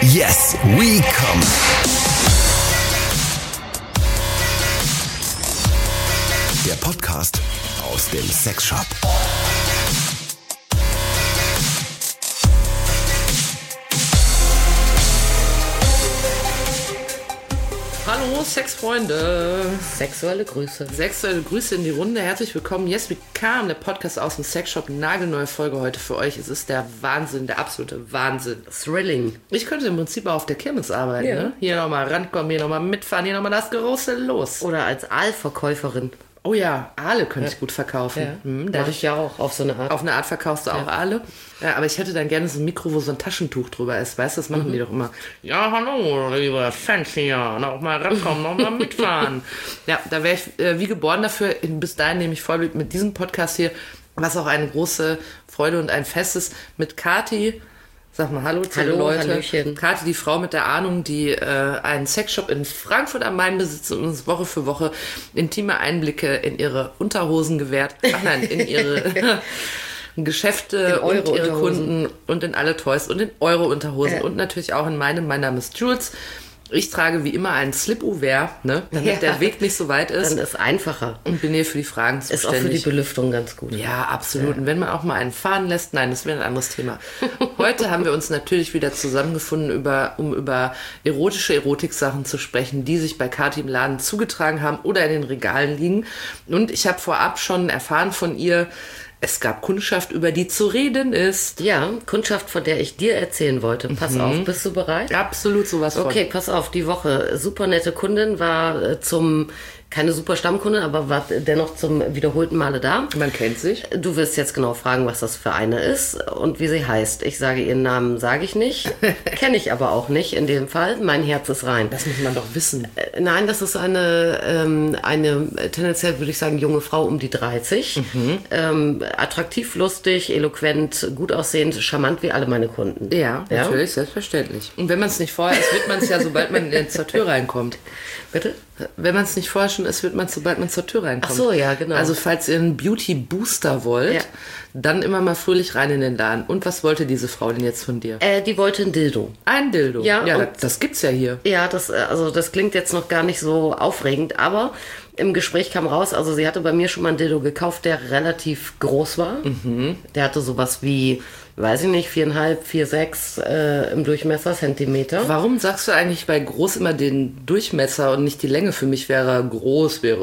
Yes, we come. Der Podcast aus dem Sexshop. Hallo Sexfreunde. Sexuelle Grüße. Sexuelle Grüße in die Runde. Herzlich willkommen. Yes, we come. Der Podcast aus dem Sexshop. Nagelneue Folge heute für euch. Es ist der Wahnsinn, der absolute Wahnsinn. Thrilling. Ich könnte im Prinzip auch auf der Kirmes arbeiten. Ja. Ne? Hier nochmal rankommen, hier nochmal mitfahren, hier nochmal das große Los. Oder als Aalverkäuferin. Oh ja, Aale könnte ich gut verkaufen. Ja. Darf ich ja auch, auf so eine Art. Auf eine Art verkaufst du auch Aale. Ja, aber ich hätte dann gerne so ein Mikro, wo so ein Taschentuch drüber ist. Weißt du, das machen die doch immer. Ja, hallo, liebe Fans hier. Noch mal rankommen, noch mal mitfahren. Ja, da wäre ich wie geboren dafür. Bis dahin nehme ich voll mit diesem Podcast hier, was auch eine große Freude und ein Fest ist, mit Kati. Sag mal Hallo zu den Leuten. Hallöchen. Kati, die Frau mit der Ahnung, die einen Sexshop in Frankfurt am Main besitzt und uns Woche für Woche intime Einblicke in ihre Unterhosen gewährt. Ach nein, in ihre Geschäfte und ihre Kunden und in alle Toys und in eure Unterhosen und natürlich auch in meine. Mein Name ist Jules. Ich trage wie immer einen Slip-Ouvert, ne, damit der Weg nicht so weit ist. Dann ist einfacher. Und bin hier für die Fragen zuständig. Ist auch für die Belüftung ganz gut. Ja, absolut. Und wenn man auch mal einen fahren lässt, nein, das wäre ein anderes Thema. Heute haben wir uns natürlich wieder zusammengefunden, um über erotische Erotiksachen zu sprechen, die sich bei Kati im Laden zugetragen haben oder in den Regalen liegen. Und ich habe vorab schon erfahren von ihr, es gab Kundschaft, über die zu reden ist. Ja, Kundschaft, von der ich dir erzählen wollte. Pass auf, bist du bereit? Absolut sowas von. Okay, pass auf, die Woche. Super nette Kundin, war keine super Stammkundin, aber war dennoch zum wiederholten Male da. Man kennt sich. Du wirst jetzt genau fragen, was das für eine ist und wie sie heißt. Ich sage ihren Namen, sage ich nicht. Kenne ich aber auch nicht in dem Fall. Mein Herz ist rein. Das muss man doch wissen. Nein, das ist eine tendenziell, würde ich sagen, junge Frau um die 30. Attraktiv, lustig, eloquent, gut aussehend, charmant wie alle meine Kunden. Ja, natürlich, selbstverständlich. Und wenn man es nicht vorher ist, wird man es ja, sobald man zur Tür reinkommt. Bitte? Wenn man es nicht vorher schon ist, wird man es, sobald man zur Tür reinkommt. Ach so, ja, genau. Also falls ihr einen Beauty-Booster wollt, dann immer mal fröhlich rein in den Laden. Und was wollte diese Frau denn jetzt von dir? Die wollte ein Dildo. Ein Dildo? Ja, das gibt's ja hier. Ja, das klingt jetzt noch gar nicht so aufregend, aber im Gespräch kam raus, also sie hatte bei mir schon mal ein Dildo gekauft, der relativ groß war. Der hatte sowas wie, weiß ich nicht, 4,5, 4,6 im Durchmesser, Zentimeter. Warum sagst du eigentlich bei groß immer den Durchmesser und nicht die Länge? Für mich wäre groß, die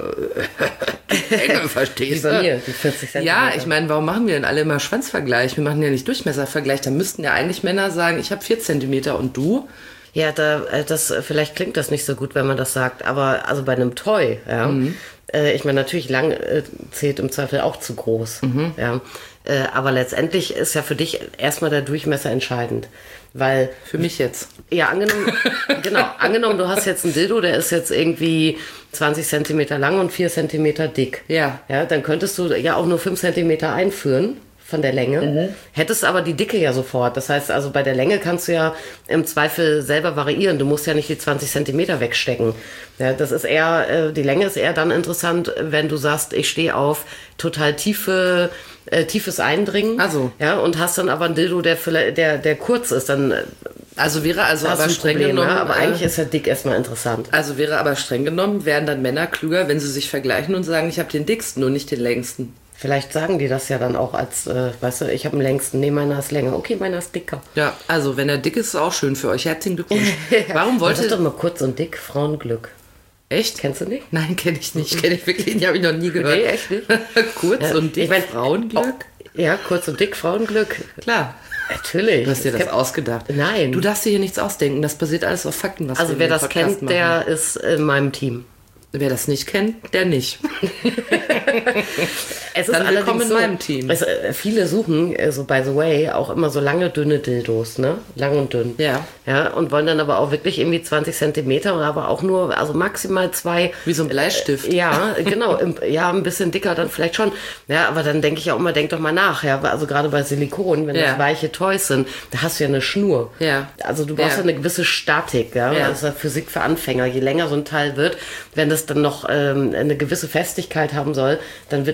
Länge, verstehst du? Wie bei mir, die 40 Zentimeter. Ja, ich meine, warum machen wir denn alle immer Schwanzvergleich? Wir machen ja nicht Durchmesservergleich. Da müssten ja eigentlich Männer sagen, ich habe 4 Zentimeter und du? Ja, vielleicht klingt das nicht so gut, wenn man das sagt, aber also bei einem Toy, ja, ich meine, natürlich lang zählt im Zweifel auch zu groß, ja, aber letztendlich ist ja für dich erstmal der Durchmesser entscheidend, weil... Für mich jetzt. Ja, angenommen, du hast jetzt ein Dildo, der ist jetzt irgendwie 20 Zentimeter lang und 4 Zentimeter dick. Ja, dann könntest du ja auch nur 5 Zentimeter einführen. Von der Länge. Hättest aber die Dicke ja sofort. Das heißt, also bei der Länge kannst du ja im Zweifel selber variieren. Du musst ja nicht die 20 Zentimeter wegstecken. Ja, das ist eher, die Länge ist eher dann interessant, wenn du sagst, ich stehe auf total tiefes Eindringen. Also. Ja, und hast dann aber ein Dildo, der kurz ist, dann. Also wäre aber streng Problem, genommen. Ja, aber eigentlich ist ja dick erstmal interessant. Also wäre aber streng genommen, wären dann Männer klüger, wenn sie sich vergleichen und sagen, ich habe den dicksten und nicht den längsten. Vielleicht sagen die das ja dann auch als, weißt du, ich habe den längsten, nee, meiner ist länger. Okay, meiner ist dicker. Ja, also wenn er dick ist, ist auch schön für euch. Herzlichen Glückwunsch. Warum wollte... Das ist doch mal kurz und dick, Frauenglück. Echt? Kennst du nicht? Nein, kenne ich nicht. Kenne ich wirklich nicht, habe ich noch nie gehört. Nee, echt nicht? Kurz und dick, Frauenglück? Ja, kurz und dick, Frauenglück. Klar. Natürlich. Du hast dir das ausgedacht. Nein. Du darfst dir hier nichts ausdenken. Das basiert alles auf Fakten, was also wer das kennt, machen. Der ist in meinem Team. Wer das nicht kennt, der nicht. Es ist dann willkommen in meinem Team. Viele suchen, so by the way, auch immer so lange, dünne Dildos, ne? Lang und dünn. Ja. Ja, und wollen dann aber auch wirklich irgendwie 20 Zentimeter, aber auch nur, also maximal 2. Wie so ein Bleistift. Ja, genau. Ein bisschen dicker dann vielleicht schon. Ja, aber dann denke ich auch immer, denk doch mal nach. Ja, also gerade bei Silikon, wenn das weiche Toys sind, da hast du ja eine Schnur. Ja. Also du brauchst ja eine gewisse Statik, ja. Das ist Physik für Anfänger. Je länger so ein Teil wird, wenn das dann noch eine gewisse Festigkeit haben soll, dann wird natürlich der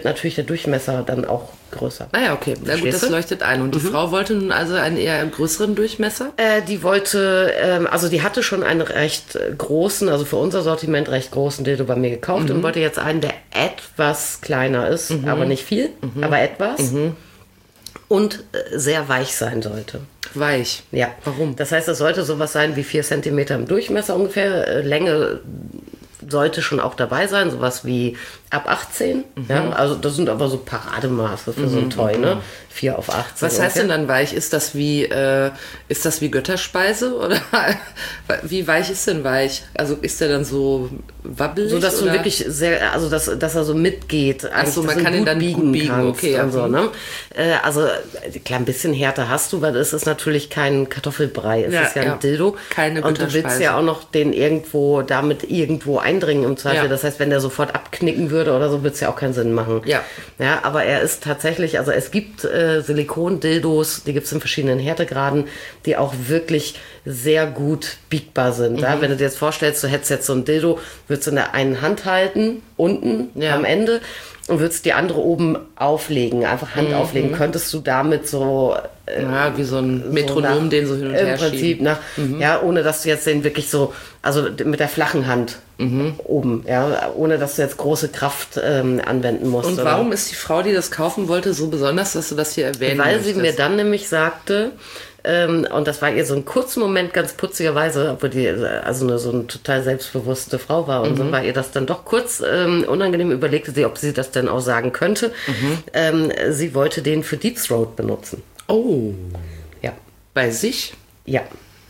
Durchmesser dann auch größer. Ah ja, okay. Na gut, das leuchtet ein. Und die Frau wollte nun also einen eher größeren Durchmesser? Die wollte, also die hatte schon einen recht großen, also für unser Sortiment recht großen Dildo bei mir gekauft und wollte jetzt einen, der etwas kleiner ist, aber nicht viel, aber etwas. Und sehr weich sein sollte. Weich? Ja. Warum? Das heißt, es sollte sowas sein wie 4 Zentimeter im Durchmesser ungefähr. Länge sollte schon auch dabei sein, sowas wie ab 18. Ja, also das sind aber so Parademaße für so ein Toy, ne? 4 auf 18. Was heißt denn dann weich? Ist das wie Götterspeise? Oder wie weich ist denn weich? Also ist der dann so wabbelig? So, dass oder? du wirklich sehr, also dass er so mitgeht. Achso, man kann ihn dann gut biegen. Okay, und so, ne? Also klar, ein bisschen Härte hast du, weil es ist natürlich kein Kartoffelbrei, es ist ja ein Dildo. Keine und du willst ja auch noch den damit irgendwo eindringen im Zweifel. Ja. Das heißt, wenn der sofort abknicken würde oder so, würde es ja auch keinen Sinn machen. Ja. Ja, aber er ist tatsächlich, also es gibt Silikon-Dildos, die gibt es in verschiedenen Härtegraden, die auch wirklich sehr gut biegbar sind. Ja? Wenn du dir jetzt vorstellst, du hättest jetzt so ein Dildo, würdest du in der einen Hand halten, unten am Ende, und würdest die andere oben auflegen, einfach Hand auflegen, könntest du damit so... ja, wie so ein Metronom, den so hin und her im Prinzip schieben. Ja, ohne dass du jetzt den wirklich so, also mit der flachen Hand oben, ja, ohne dass du jetzt große Kraft anwenden musst. Und warum ist die Frau, die das kaufen wollte, so besonders, dass du das hier erwähnen Weil möchtest? sie mir dann nämlich sagte, und das war ihr so ein kurzer Moment ganz putzigerweise, obwohl die also so eine total selbstbewusste Frau war und so war ihr das dann doch kurz unangenehm, überlegte sie, ob sie das denn auch sagen könnte. Sie wollte den für Deep Throat benutzen. Oh. Ja. Bei sich? Ja.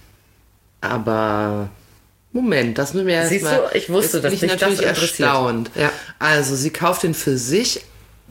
Aber Moment, das müssen wir erst Siehst mal... du, ich wusste das nicht. nicht, Natürlich das interessiert. erstaunt. Ja. Also sie kauft den für sich...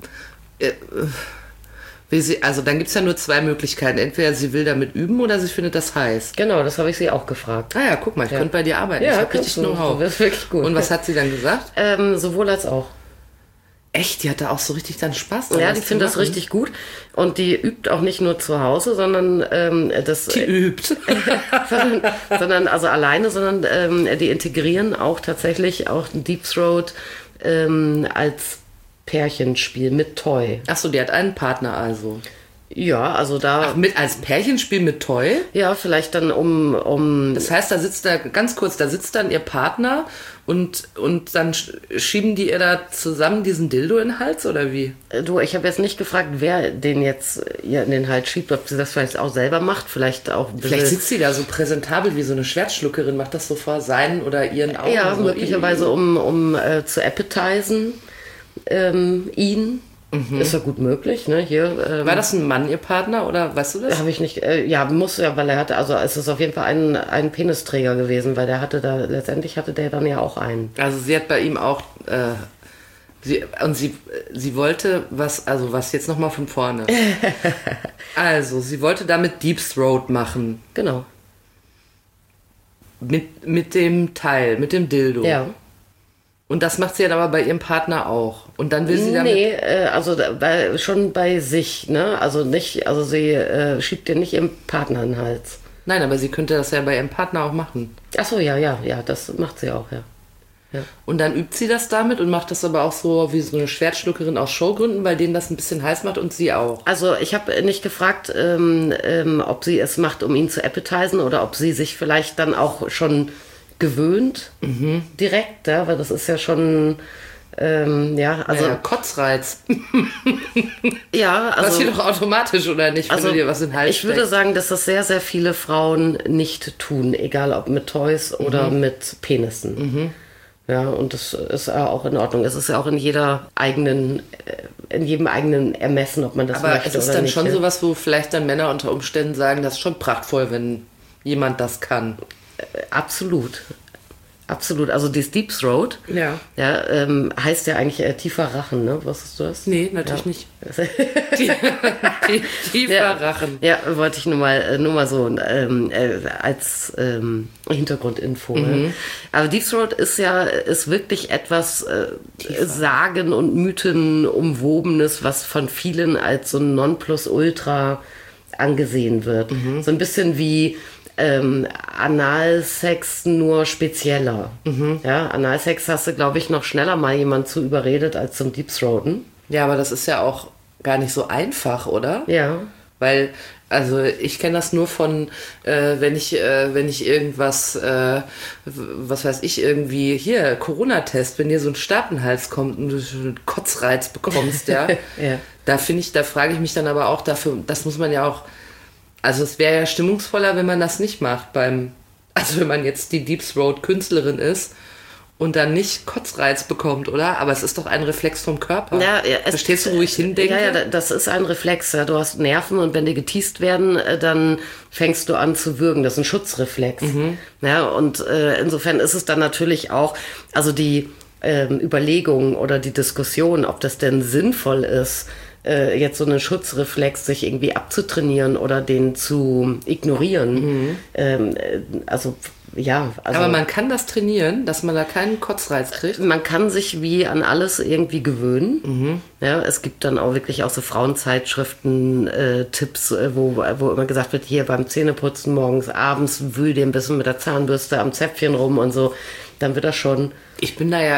also dann gibt es ja nur 2 Möglichkeiten. Entweder sie will damit üben oder sie findet das heiß. Genau, das habe ich sie auch gefragt. Ah ja, guck mal, ich könnte bei dir arbeiten. Ja, ich habe richtig kannst du. Know-how. Du bist wirklich gut. Und was hat sie dann gesagt? Sowohl als auch. Echt? Die hat da auch so richtig dann Spaß dran, Ja, das die zu findet das machen? richtig gut. Und die übt auch nicht nur zu Hause, sondern Die übt. sondern also alleine, sondern die integrieren auch tatsächlich auch ein Deep Throat als Pärchenspiel mit Toy. Achso, die hat einen Partner also. Ja, also da... Als Pärchenspiel mit Toy? Ja, vielleicht dann um... Das heißt, da sitzt dann ihr Partner und dann schieben die ihr da zusammen diesen Dildo in den Hals oder wie? Du, ich habe jetzt nicht gefragt, wer den jetzt ihr in den Hals schiebt, ob sie das vielleicht auch selber macht, vielleicht auch... Vielleicht sitzt sie da so präsentabel wie so eine Schwertschluckerin, macht das so vor seinen oder ihren Augen. Ja, so möglicherweise um zu appetizen ihn. Ist ja gut möglich, ne? Hier, war das ein Mann, ihr Partner, oder weißt du das? Habe ich nicht, ja, muss ja, weil er hatte, also es ist auf jeden Fall ein Penisträger gewesen, weil letztendlich hatte der dann ja auch einen. Also sie hat bei ihm auch, sie wollte was jetzt nochmal von vorne. Also, sie wollte damit Deep Throat machen. Genau. Mit dem Teil, mit dem Dildo. Ja. Und das macht sie dann aber bei ihrem Partner auch. Und dann will sie damit... Nee, also schon bei sich, ne? Also nicht, also sie schiebt dir nicht ihrem Partner in den Hals. Nein, aber sie könnte das ja bei ihrem Partner auch machen. Achso, ja, das macht sie auch, ja. Ja. Und dann übt sie das damit und macht das aber auch so wie so eine Schwertschluckerin aus Showgründen, weil denen das ein bisschen heiß macht und sie auch. Also ich habe nicht gefragt, ob sie es macht, um ihn zu appetisen oder ob sie sich vielleicht dann auch schon gewöhnt direkt, ja, weil das ist ja schon, also... Ja, Kotzreiz. Ja, also... Passiert doch automatisch, oder nicht, wenn du dir was in den Hals ich würde sagen, dass das sehr, sehr viele Frauen nicht tun, egal ob mit Toys oder mit Penissen. Ja, und das ist ja auch in Ordnung. Es ist ja auch in jedem eigenen Ermessen, ob man das aber möchte oder nicht. es ist dann schon ja. sowas, wo vielleicht dann Männer unter Umständen sagen, das ist schon prachtvoll, wenn jemand das kann. Absolut. Also dieses Deep Throat heißt ja eigentlich tiefer Rachen, ne? Wusstest du das? Nee, natürlich nicht. Tiefer Rachen. Ja, wollte ich nur mal so als Hintergrundinfo. Ne? Aber Deep Throat ist wirklich etwas Sagen und Mythen umwobenes, was von vielen als so ein Nonplusultra angesehen wird. So ein bisschen wie Analsex nur spezieller. Ja, Analsex hast du, glaube ich, noch schneller mal jemand zu überredet als zum Deep Throaten. Ja, aber das ist ja auch gar nicht so einfach, oder? Ja. Weil, also ich kenne das nur von, wenn ich irgendwas, was weiß ich, irgendwie, hier, Corona-Test, wenn dir so ein Stab in den Hals kommt und du einen Kotzreiz bekommst, ja, Ja. da frage ich mich dann aber auch dafür, das muss man ja auch, also es wäre ja stimmungsvoller, wenn man das nicht macht also wenn man jetzt die Deep Throat Künstlerin ist und dann nicht Kotzreiz bekommt, oder? Aber es ist doch ein Reflex vom Körper. Ja, Verstehst du, wo ich hindenke? Ja, das ist ein Reflex. Ja. Du hast Nerven und wenn die geteast werden, dann fängst du an zu würgen. Das ist ein Schutzreflex. Ja, und insofern ist es dann natürlich auch, also die Überlegung oder die Diskussion, ob das denn sinnvoll ist, jetzt so einen Schutzreflex sich irgendwie abzutrainieren oder den zu ignorieren. Also aber man kann das trainieren, dass man da keinen Kotzreiz kriegt. Man kann sich wie an alles irgendwie gewöhnen. Ja, es gibt dann auch wirklich auch so Frauenzeitschriften, Tipps, wo immer gesagt wird, hier beim Zähneputzen morgens, abends wühl dir ein bisschen mit der Zahnbürste am Zäpfchen rum und so. Dann wird das schon. Ich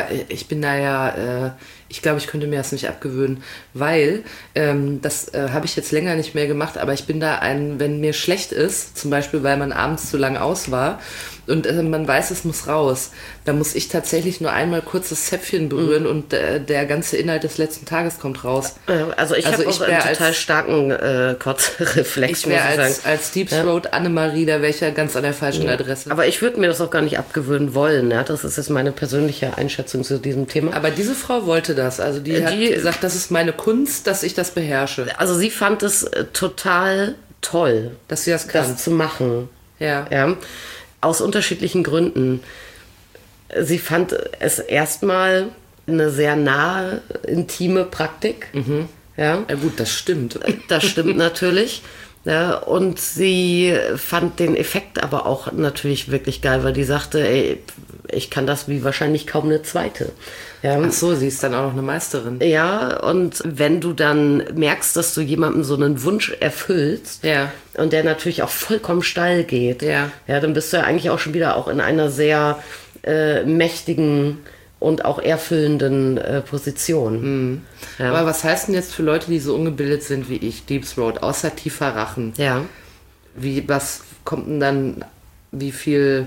glaube, ich könnte mir das nicht abgewöhnen, weil das habe ich jetzt länger nicht mehr gemacht, aber ich bin da wenn mir schlecht ist, zum Beispiel, weil man abends zu lange aus war und man weiß, es muss raus, dann muss ich tatsächlich nur einmal kurz das Zäpfchen berühren und der ganze Inhalt des letzten Tages kommt raus. Also ich habe auch einen total starken Kotzreflex, muss ich sagen. Als Deep Throat Annemarie, da wäre ich ja ganz an der falschen Adresse. Aber ich würde mir das auch gar nicht abgewöhnen wollen. Ja? Das ist jetzt meine persönliche Einschätzung zu diesem Thema. Aber diese Frau wollte das. Also die hat gesagt, das ist meine Kunst, dass ich das beherrsche. Also sie fand es total toll, dass sie das kann. Das zu machen. Ja. Aus unterschiedlichen Gründen. Sie fand es erstmal eine sehr nahe, intime Praktik. Ja, gut, das stimmt. Das stimmt natürlich. Ja, und sie fand den Effekt aber auch natürlich wirklich geil, weil die sagte, ey, ich kann das wie wahrscheinlich kaum eine zweite. Ja. Ach so, sie ist dann auch noch eine Meisterin. Ja, und wenn du dann merkst, dass du jemandem so einen Wunsch erfüllst und der natürlich auch vollkommen steil geht, dann bist du ja eigentlich auch schon wieder auch in einer sehr mächtigen und auch erfüllenden Position. Ja. Aber was heißt denn jetzt für Leute, die so ungebildet sind wie ich, Deep Throat, außer tiefer Rachen? Ja. Was kommt denn dann, wie viel...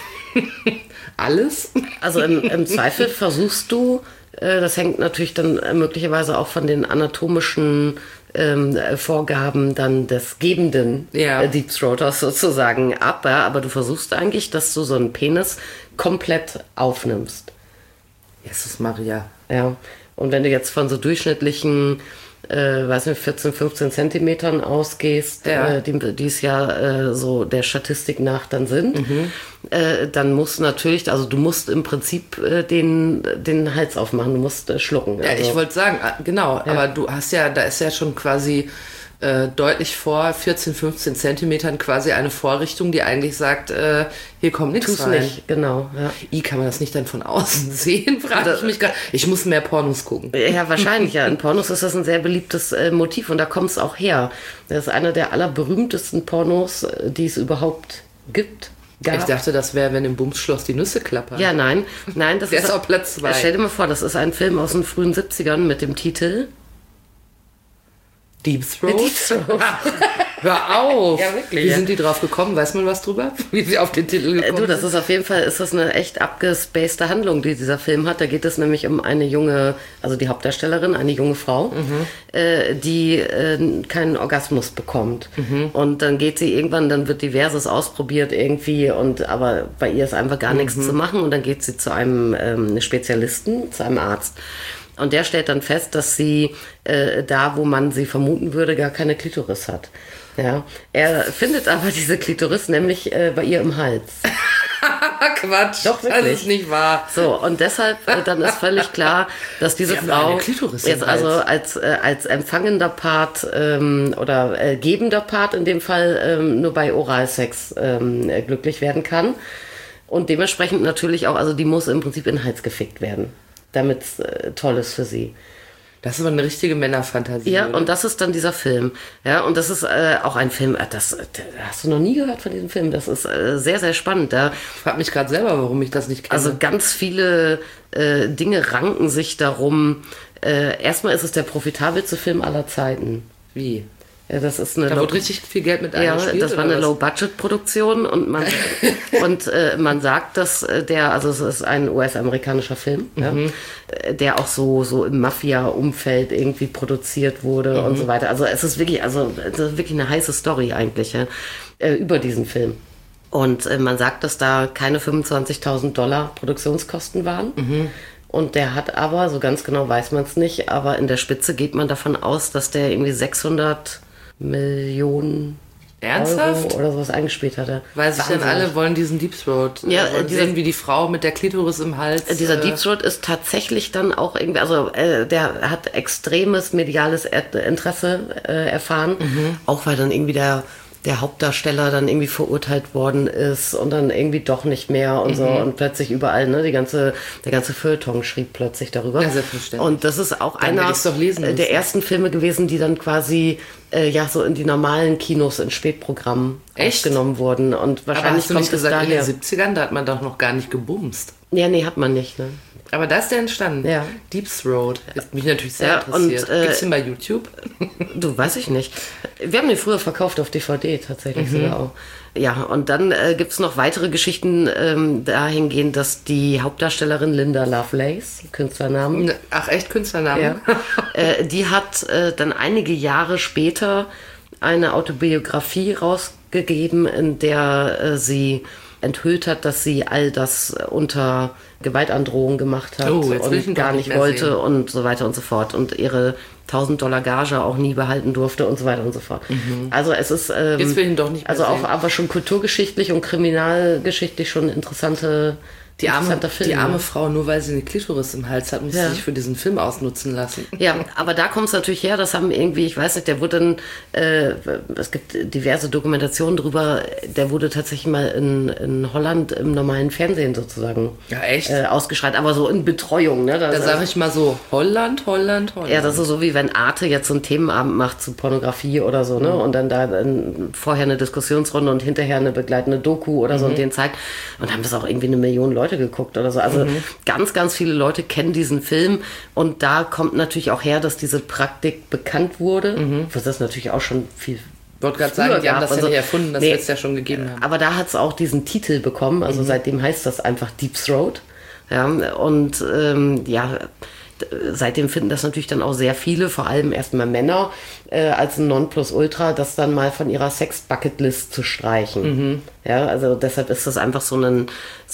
Alles? Also im Zweifel versuchst du, das hängt natürlich dann möglicherweise auch von den anatomischen Vorgaben dann des gebenden Deep Throaters sozusagen ab, ja, aber du versuchst eigentlich, dass du so einen Penis komplett aufnimmst. Jesus Maria. Ja, und wenn du jetzt von so durchschnittlichen 14, 15 Zentimetern ausgehst, die es ja so der Statistik nach dann sind, dann musst du natürlich, also du musst im Prinzip den Hals aufmachen, du musst schlucken. Ja, also, ich wollte sagen, genau, aber du hast da ist ja schon quasi deutlich vor 14, 15 Zentimetern quasi eine Vorrichtung, die eigentlich sagt, hier kommt nichts rein. Nicht, genau. Ja. Kann man das nicht dann von außen sehen, frage ich mich gerade. Ich muss mehr Pornos gucken. Ja, wahrscheinlich, ja. In Pornos ist das ein sehr beliebtes Motiv und da kommt es auch her. Das ist einer der allerberühmtesten Pornos, die es überhaupt gibt. Ich dachte, das wäre, wenn im Bumsschloss die Nüsse klappern. Ja, nein, das ist auf Platz 2. Stell dir mal vor, das ist ein Film aus den frühen 70ern mit dem Titel Deep Throat? Hör auf! Ja, wirklich. Wie sind die drauf gekommen? Weiß man was drüber? Wie sie auf den Titel gekommen sind? Das ist auf jeden Fall eine echt abgespacede Handlung, die dieser Film hat. Da geht es nämlich um eine junge, also die Hauptdarstellerin, eine junge Frau, die keinen Orgasmus bekommt. Und dann geht sie irgendwann, dann wird diverses ausprobiert irgendwie, aber bei ihr ist einfach gar nichts zu machen. Und dann geht sie zu einem Spezialisten, zu einem Arzt. Und der stellt dann fest, dass sie da, wo man sie vermuten würde, gar keine Klitoris hat. Ja. Er findet aber diese Klitoris nämlich bei ihr im Hals. Quatsch, doch, wirklich. Das ist nicht wahr. So, und deshalb dann ist völlig klar, dass diese Frau jetzt also als empfangender Part oder gebender Part in dem Fall nur bei Oralsex glücklich werden kann. Und dementsprechend natürlich auch, also die muss im Prinzip in den Hals gefickt werden, damit es toll ist für sie. Das ist aber eine richtige Männerfantasie. Ja, oder? Und das ist dann dieser Film. Ja, und das ist auch ein Film, das hast du noch nie gehört von diesem Film. Das ist sehr, sehr spannend. Ja. Ich frage mich gerade selber, warum ich das nicht kenne. Also ganz viele Dinge ranken sich darum, Erstmal ist es der profitabelste Film aller Zeiten. Wie? Ja, das ist eine da wurde richtig viel Geld mit eingespielt. Ja, das war eine Low-Budget-Produktion und man sagt, dass also es ist ein US-amerikanischer Film, der auch so im Mafia-Umfeld irgendwie produziert wurde und so weiter. Also es ist wirklich eine heiße Story eigentlich über diesen Film. Und man sagt, dass da keine $25.000 Produktionskosten waren. Und der hat aber, so ganz genau weiß man es nicht, aber in der Spitze geht man davon aus, dass der irgendwie 600 Millionen Ernsthaft? Euro oder sowas eingespielt hatte. Weil sich dann alle wollen diesen Deep Throat sehen, wie die Frau mit der Klitoris im Hals. Dieser Deep Throat ist tatsächlich dann auch irgendwie, also der hat extremes mediales Interesse erfahren, auch weil dann irgendwie der Hauptdarsteller dann irgendwie verurteilt worden ist und dann irgendwie doch nicht mehr und so und plötzlich überall, der ganze Feuilleton schrieb plötzlich darüber. Ja, selbstverständlich. Und das ist auch einer der ersten Filme gewesen, die dann quasi so in die normalen Kinos in Spätprogramm aufgenommen wurden. Und wahrscheinlich aber hast du nicht kommt es gesagt, daher. in den 70ern, da hat man doch noch gar nicht gebumst. Ja, nee, hat man nicht, ne? Aber da ist der entstanden. Ja. Deep Throat. Ist mich natürlich sehr interessiert. Gibt's den bei YouTube? Du, weiß ich nicht. Wir haben den früher verkauft auf DVD tatsächlich sogar auch. Ja, und dann gibt's noch weitere Geschichten dahingehend, dass die Hauptdarstellerin Linda Lovelace, Künstlernamen. Ach echt, Künstlernamen? Ja, die hat dann einige Jahre später eine Autobiografie rausgegeben, in der sie enthüllt hat, dass sie all das unter Gewaltandrohung gemacht hat und gar nicht wollte sehen. Und so weiter und so fort und ihre $1.000 Gage auch nie behalten durfte und so weiter und so fort. Also es ist jetzt will ich ihn doch nicht mehr also auch sehen. Aber schon kulturgeschichtlich und kriminalgeschichtlich schon interessante Die arme Frau, nur weil sie eine Klitoris im Hals hat, muss sie sich für diesen Film ausnutzen lassen. Ja, aber da kommt es natürlich her, das haben irgendwie, ich weiß nicht, der wurde dann, es gibt diverse Dokumentationen drüber, der wurde tatsächlich mal in Holland im normalen Fernsehen sozusagen ausgestrahlt, aber so in Betreuung. Ne? Da sage ich mal so, Holland. Ja, das ist so wie wenn Arte jetzt so einen Themenabend macht zu Pornografie oder so, ne? Und dann da vorher eine Diskussionsrunde und hinterher eine begleitende Doku oder so und den zeigt. Und haben das auch irgendwie 1 Million Leute geguckt oder so. Also ganz, ganz viele Leute kennen diesen Film und da kommt natürlich auch her, dass diese Praktik bekannt wurde. Was das natürlich auch schon viel. Ich wollte gerade sagen, die haben das ja nicht erfunden, das wird es ja schon gegeben haben. Aber da hat es auch diesen Titel bekommen, also seitdem heißt das einfach Deep Throat. Ja, und seitdem finden das natürlich dann auch sehr viele, vor allem erstmal Männer, als ein Nonplusultra, das dann mal von ihrer Sex-Bucketlist zu streichen. Ja, also deshalb ist das einfach so ein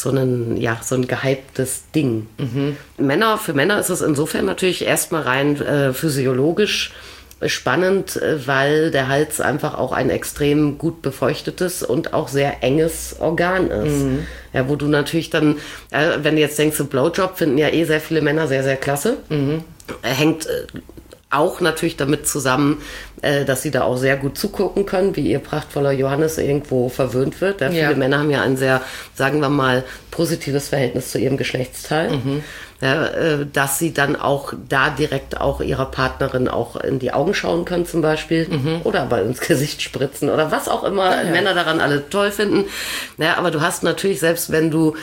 gehyptes Ding. Für Männer ist es insofern natürlich erstmal rein physiologisch spannend, weil der Hals einfach auch ein extrem gut befeuchtetes und auch sehr enges Organ ist. Ja, wo du natürlich dann, wenn du jetzt denkst, so Blowjob finden ja sehr viele Männer sehr, sehr klasse. Hängt auch natürlich damit zusammen, dass sie da auch sehr gut zugucken können, wie ihr prachtvoller Johannes irgendwo verwöhnt wird. Ja, viele Männer haben ja ein sehr, sagen wir mal, positives Verhältnis zu ihrem Geschlechtsteil. Ja, dass sie dann auch da direkt auch ihrer Partnerin auch in die Augen schauen können zum Beispiel oder aber ins Gesicht spritzen oder was auch immer Männer daran alle toll finden. Ja, aber du hast natürlich, selbst wenn du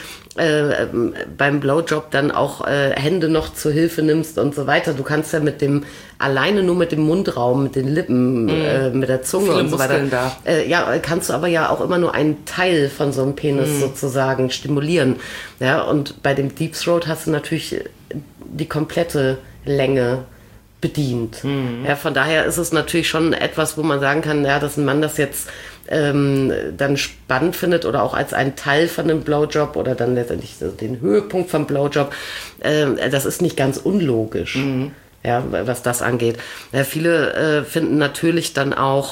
beim Blowjob dann auch Hände noch zur Hilfe nimmst und so weiter, du kannst ja alleine nur mit dem Mundraum, mit den Lippen, mit der Zunge viele und so weiter. Da. Kannst du aber ja auch immer nur einen Teil von so einem Penis sozusagen stimulieren. Ja, und bei dem Deep Throat hast du natürlich die komplette Länge bedient. Ja, von daher ist es natürlich schon etwas, wo man sagen kann, ja, dass ein Mann das jetzt dann spannend findet oder auch als ein Teil von einem Blowjob oder dann letztendlich den Höhepunkt vom Blowjob, das ist nicht ganz unlogisch. Ja, was das angeht. Ja, viele finden natürlich dann auch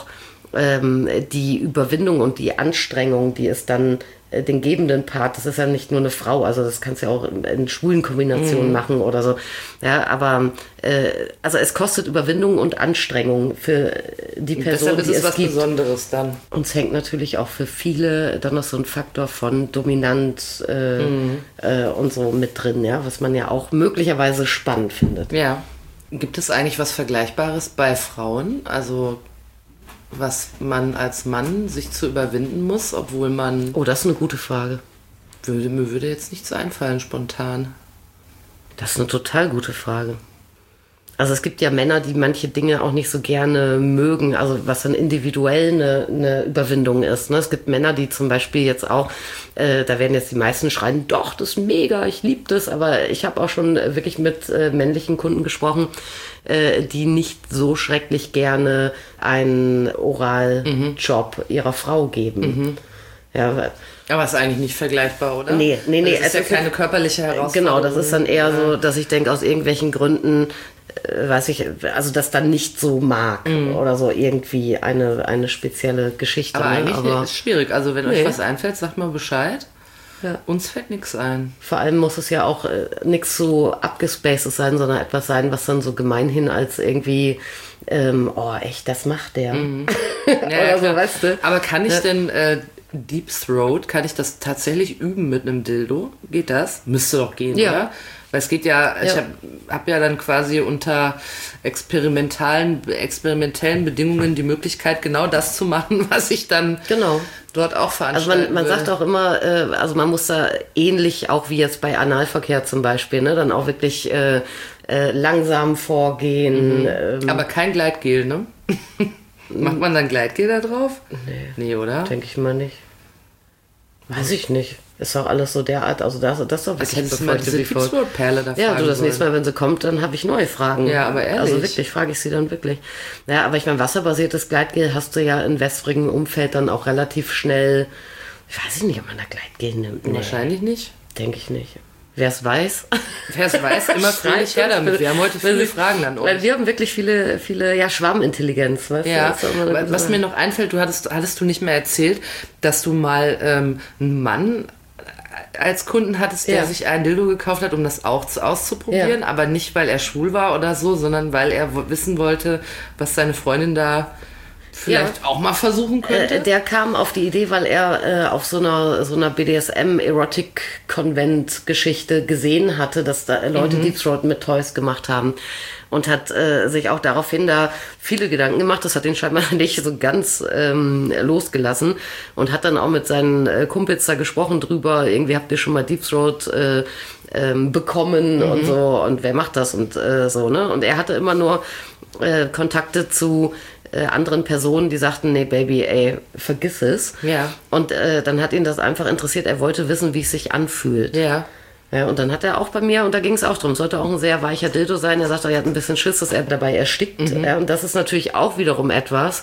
die Überwindung und die Anstrengung, die es dann den gebenden Part, das ist ja nicht nur eine Frau, also das kannst du ja auch in schwulen Kombinationen machen oder so. Ja, aber also es kostet Überwindung und Anstrengung für die Person, die es was gibt. Besonderes dann. Und es hängt natürlich auch für viele dann noch so ein Faktor von dominant und so mit drin, ja, was man ja auch möglicherweise spannend findet. Ja. Gibt es eigentlich was Vergleichbares bei Frauen? Also was man als Mann sich zu überwinden muss, obwohl man... Oh, das ist eine gute Frage. Mir würde jetzt nichts einfallen, spontan. Das ist eine total gute Frage. Also es gibt ja Männer, die manche Dinge auch nicht so gerne mögen, also was dann individuell eine Überwindung ist. Ne? Es gibt Männer, die zum Beispiel jetzt auch, da werden jetzt die meisten schreien, doch, das ist mega, ich liebe das, aber ich habe auch schon wirklich mit männlichen Kunden gesprochen, die nicht so schrecklich gerne einen Oraljob ihrer Frau geben. Ja, aber ist eigentlich nicht vergleichbar, oder? Nee. Das ist ja keine körperliche Herausforderung. Genau, das ist dann eher so, dass ich denke, aus irgendwelchen Gründen, also das dann nicht so mag oder so irgendwie eine spezielle Geschichte. Aber eigentlich aber ist schwierig. Also wenn euch was einfällt, sagt mal Bescheid. Ja. Uns fällt nichts ein. Vor allem muss es ja auch nichts so abgespacedes sein, sondern etwas sein, was dann so gemeinhin als irgendwie, echt, das macht der. Ja, oder so, weißt du. Aber kann ich denn Deep Throat, kann ich das tatsächlich üben mit einem Dildo? Geht das? Müsste doch gehen, oder? Weil es geht ja, ich hab ja dann quasi unter experimentellen Bedingungen die Möglichkeit, genau das zu machen, was ich dann dort auch veranstalte. Also man sagt auch immer, also man muss da ähnlich auch wie jetzt bei Analverkehr zum Beispiel, ne, dann auch wirklich langsam vorgehen. Aber kein Gleitgel, ne? Macht man dann Gleitgel da drauf? Nee, oder? Denke ich mal nicht. Weiß ich nicht. Ist doch alles so derart, also das ist doch wirklich bevor ich diese Deep Throat Perle da Ja, du, das nächste Mal, wenn sie kommt, dann habe ich neue Fragen. Ja, aber ehrlich. Also wirklich, frage ich sie dann wirklich. Ja, aber ich meine, wasserbasiertes Gleitgel hast du ja in wässrigem Umfeld dann auch relativ schnell, ich weiß nicht, ob man da Gleitgel nimmt. Wahrscheinlich nicht. Denke ich nicht. Wer es weiß. Immer fröhlich her damit. Wir haben heute viele Fragen an euch. Weil wir haben wirklich viele Schwarmintelligenz. Weißt du? Was mir noch einfällt, hattest du nicht mehr erzählt, dass du mal einen Mann als Kunden hattest, der sich einen Dildo gekauft hat, um das auch auszuprobieren, aber nicht, weil er schwul war oder so, sondern weil er wissen wollte, was seine Freundin da vielleicht auch mal versuchen könnte? Der kam auf die Idee, weil er auf so einer BDSM-Erotic-Convent-Geschichte gesehen hatte, dass da Leute Deep Throat mit Toys gemacht haben. Und hat sich auch daraufhin da viele Gedanken gemacht. Das hat ihn scheinbar nicht so ganz losgelassen. Und hat dann auch mit seinen Kumpels da gesprochen drüber. Irgendwie habt ihr schon mal Deep Throat bekommen und so. Und wer macht das und so, ne? Und er hatte immer nur Kontakte zu anderen Personen, die sagten, nee, Baby, ey, vergiss es. Ja. Und dann hat ihn das einfach interessiert. Er wollte wissen, wie es sich anfühlt. Ja. Ja, und dann hat er auch bei mir, und da ging es auch drum, es sollte auch ein sehr weicher Dildo sein. Er sagte, er hat ein bisschen Schiss, dass er dabei erstickt. Ja, und das ist natürlich auch wiederum etwas,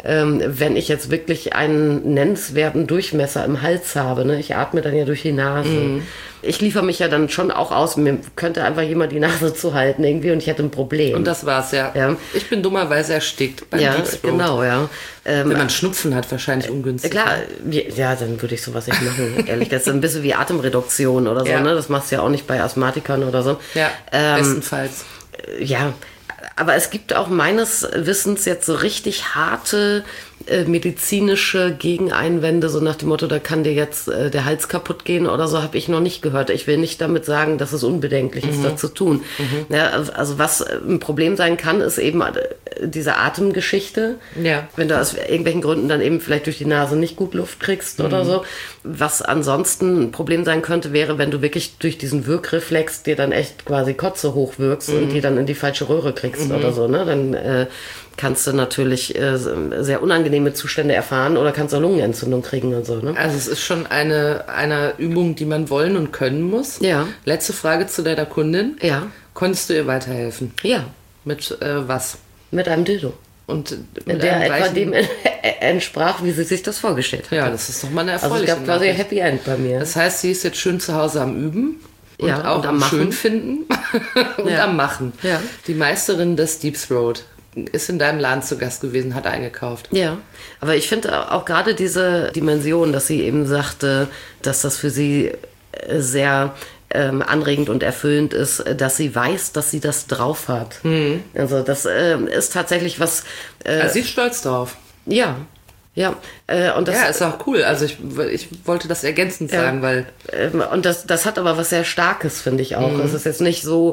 wenn ich jetzt wirklich einen nennenswerten Durchmesser im Hals habe. Ne? Ich atme dann ja durch die Nase. Ich liefere mich ja dann schon auch aus. Mir könnte einfach jemand die Nase zuhalten irgendwie und ich hätte ein Problem. Und das war's, ja. Ich bin dummerweise erstickt beim Ja, Deep Throat. genau, ja. Wenn man Schnupfen hat, wahrscheinlich ungünstig. Klar, ja, dann würde ich sowas nicht machen, ehrlich. Das ist ein bisschen wie Atemreduktion oder so, ne? Das machst du ja auch nicht bei Asthmatikern oder so. Ja, bestenfalls. Ja, aber es gibt auch meines Wissens jetzt so richtig harte medizinische Gegeneinwände, so nach dem Motto, da kann dir jetzt der Hals kaputt gehen oder so, habe ich noch nicht gehört. Ich will nicht damit sagen, dass es unbedenklich ist, das zu tun. Ja, also was ein Problem sein kann, ist eben diese Atemgeschichte. Ja. Wenn du aus irgendwelchen Gründen dann eben vielleicht durch die Nase nicht gut Luft kriegst oder so. Was ansonsten ein Problem sein könnte, wäre, wenn du wirklich durch diesen Wirkreflex dir dann echt quasi Kotze hochwirkst und die dann in die falsche Röhre kriegst oder so, ne? Dann kannst du natürlich sehr unangenehme Zustände erfahren oder kannst auch Lungenentzündung kriegen und so. Ne? Also es ist schon eine Übung, die man wollen und können muss. Ja. Letzte Frage zu deiner Kundin. Ja. Konntest du ihr weiterhelfen? Ja. Mit was? Mit einem Dildo. Und der etwa dem entsprach, wie sie sich das vorgestellt hat. Ja, das ist doch mal eine erfreuliche Also es gab quasi ein Happy End bei mir. Das heißt, sie ist jetzt schön zu Hause am Üben. Und auch am Schön finden und am Machen. Ja. Die Meisterin des Deep Throat ist in deinem Laden zu Gast gewesen, hat eingekauft. Ja, aber ich finde auch gerade diese Dimension, dass sie eben sagte, dass das für sie sehr anregend und erfüllend ist, dass sie weiß, dass sie das drauf hat. Also das ist tatsächlich was... sie ist stolz drauf. Ja. Ja, und das ist auch cool. Also ich wollte das ergänzend sagen, weil... Und das hat aber was sehr Starkes, finde ich auch. Es ist jetzt nicht so,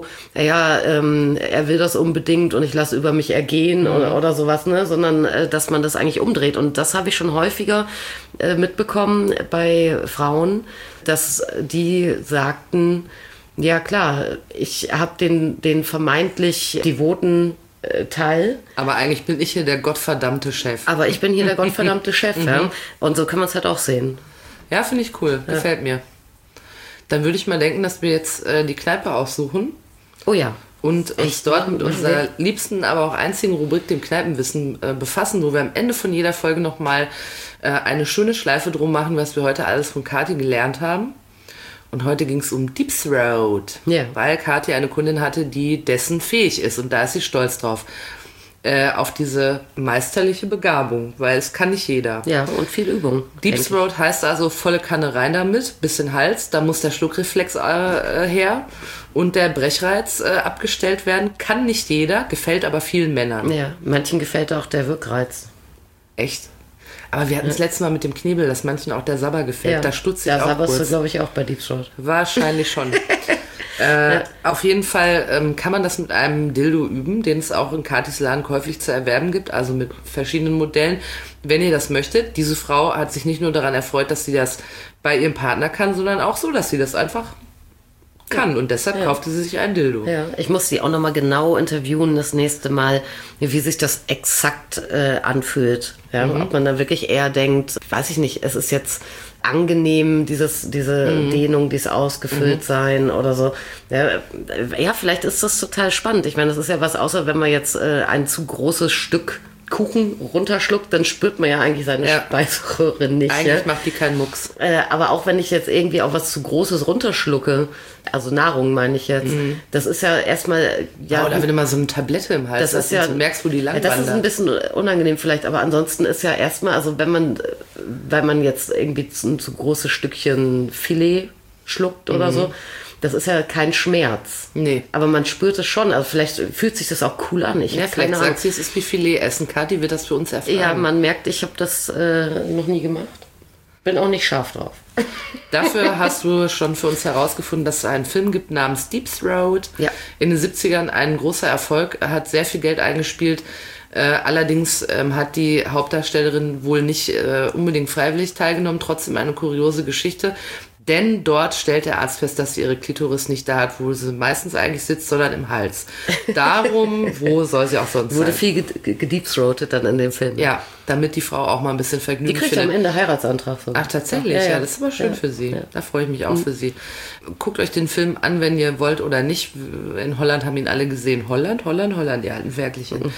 er will das unbedingt und ich lasse über mich ergehen oder sowas, ne? Sondern dass man das eigentlich umdreht. Und das habe ich schon häufiger mitbekommen bei Frauen, dass die sagten, Ja, klar. Ich habe den vermeintlich devoten Teil. Aber eigentlich bin ich hier der gottverdammte Chef. Aber ich bin hier der gottverdammte Chef. Ja? Und so kann man es halt auch sehen. Ja, finde ich cool. Gefällt mir. Dann würde ich mal denken, dass wir jetzt die Kneipe aussuchen. Oh ja. Und uns dort mit unserer liebsten, aber auch einzigen Rubrik, dem Kneipenwissen, befassen, wo wir am Ende von jeder Folge nochmal eine schöne Schleife drum machen, was wir heute alles von Kathi gelernt haben. Und heute ging es um Deep Throat, weil Kathi eine Kundin hatte, die dessen fähig ist. Und da ist sie stolz drauf. Auf diese meisterliche Begabung, weil es kann nicht jeder. Ja, und viel Übung. Deep Throat heißt also volle Kanne rein damit, bisschen Hals, da muss der Schluckreflex her und der Brechreiz abgestellt werden. Kann nicht jeder, gefällt aber vielen Männern. Ja, manchen gefällt auch der Wirkreiz. Echt? Aber wir hatten das letzte Mal mit dem Knebel, dass manchen auch der Sabber gefällt. Ja. Da stutze ich auch kurz. Da sabberst du, glaube ich, auch bei Deep Throat. Wahrscheinlich schon. Auf jeden Fall kann man das mit einem Dildo üben, den es auch in Kathis Laden käuflich zu erwerben gibt, also mit verschiedenen Modellen. Wenn ihr das möchtet, diese Frau hat sich nicht nur daran erfreut, dass sie das bei ihrem Partner kann, sondern auch so, dass sie das einfach kann. Und deshalb kaufte sie sich ein Dildo. Ja, ich muss sie auch nochmal genau interviewen das nächste Mal, wie sich das exakt anfühlt. Ja? Ob man da wirklich eher denkt, weiß ich nicht, es ist jetzt angenehm, diese Dehnung, dieses ausgefüllt sein oder so. Ja, vielleicht ist das total spannend. Ich meine, das ist ja was, außer wenn man jetzt ein zu großes Stück Kuchen runterschluckt, dann spürt man ja eigentlich seine Speiseröhre nicht. Eigentlich macht die keinen Mucks. Aber auch wenn ich jetzt irgendwie auch was zu Großes runterschlucke, also Nahrung meine ich jetzt, das ist ja erstmal... oder wenn du mal so eine Tablette im Hals hast und du merkst, wo die lang das ist ein bisschen unangenehm vielleicht, aber ansonsten ist ja erstmal, also wenn man jetzt irgendwie ein zu großes Stückchen Filet schluckt oder so, das ist ja kein Schmerz. Nee. Aber man spürt es schon. Also vielleicht fühlt sich das auch cool an. Vielleicht sagt sie, es ist wie Filet essen. Kathi wird das für uns erfahren. Ja, man merkt, ich habe das noch nie gemacht. Bin auch nicht scharf drauf. Dafür hast du schon für uns herausgefunden, dass es einen Film gibt namens Deep Throat. Ja. In den 70ern ein großer Erfolg, hat sehr viel Geld eingespielt. Allerdings hat die Hauptdarstellerin wohl nicht unbedingt freiwillig teilgenommen. Trotzdem eine kuriose Geschichte. Denn dort stellt der Arzt fest, dass sie ihre Klitoris nicht da hat, wo sie meistens eigentlich sitzt, sondern im Hals. Darum, wo soll sie auch sonst sein? Wurde viel gedeepthroatet dann in dem Film. Ja, damit die Frau auch mal ein bisschen Vergnügen findet. Die kriegt am Ende Heiratsantrag. Ach, tatsächlich? Ja, das ist aber schön für sie. Ja. Da freue ich mich auch für sie. Guckt euch den Film an, wenn ihr wollt oder nicht. In Holland haben ihn alle gesehen. Holland, die alten Werklichen.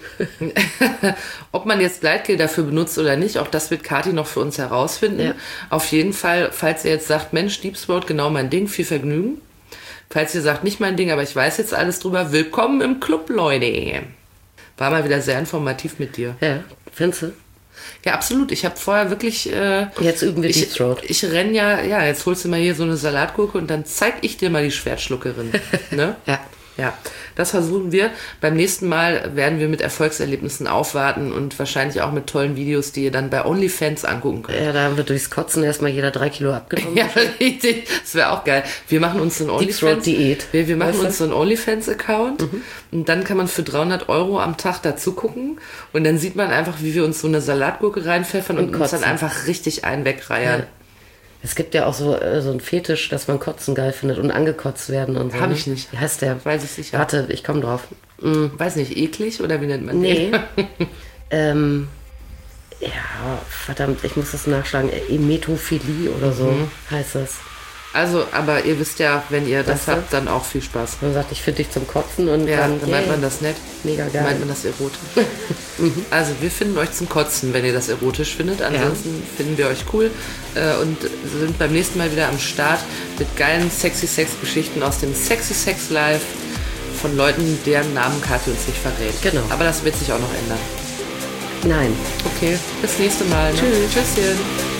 Ob man jetzt Gleitgel dafür benutzt oder nicht, auch das wird Kathi noch für uns herausfinden. Ja. Auf jeden Fall, falls ihr jetzt sagt, Mensch, Deep Throat, genau mein Ding, viel Vergnügen. Falls ihr sagt, nicht mein Ding, aber ich weiß jetzt alles drüber, willkommen im Club, Leute. War mal wieder sehr informativ mit dir. Ja, findest du? Ja, absolut. Ich habe vorher wirklich... jetzt üben wir Deep Throat. Ich renne jetzt holst du mal hier so eine Salatgurke und dann zeig ich dir mal die Schwertschluckerin. Ne? Ja, das versuchen wir. Beim nächsten Mal werden wir mit Erfolgserlebnissen aufwarten und wahrscheinlich auch mit tollen Videos, die ihr dann bei OnlyFans angucken könnt. Ja, da haben wir durchs Kotzen erstmal jeder 3 Kilo abgenommen. Ja, richtig. Das wäre auch geil. Wir machen uns so einen OnlyFans-Diät. Wir machen uns so einen OnlyFans-Account und dann kann man für 300 € am Tag dazu gucken und dann sieht man einfach, wie wir uns so eine Salatgurke reinpfeffern und uns dann einfach richtig einen wegreiern. Ja. Es gibt ja auch so einen Fetisch, dass man Kotzen geil findet und angekotzt werden und so. Hab ich nicht. Wie heißt der? Weiß ich sicher. Warte, ich komme drauf. Weiß nicht, eklig oder wie nennt man den? Nee. Ja, verdammt, ich muss das nachschlagen. Emetophilie oder so heißt das. Also, aber ihr wisst ja, wenn ihr das habt, dann auch viel Spaß. Man sagt, ich finde dich zum Kotzen und dann meint man das nett. Mega geil. Meint man das erotisch. Also, wir finden euch zum Kotzen, wenn ihr das erotisch findet. Ansonsten finden wir euch cool und sind beim nächsten Mal wieder am Start mit geilen Sexy Sex Geschichten aus dem Sexy Sex Live von Leuten, deren Namen Kathi uns nicht verrät. Genau. Aber das wird sich auch noch ändern. Nein. Okay, bis nächste Mal. Ne? Tschüsschen.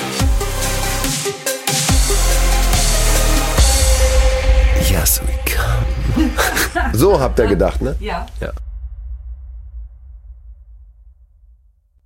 Yes, we come. So habt ihr gedacht, ne? Ja.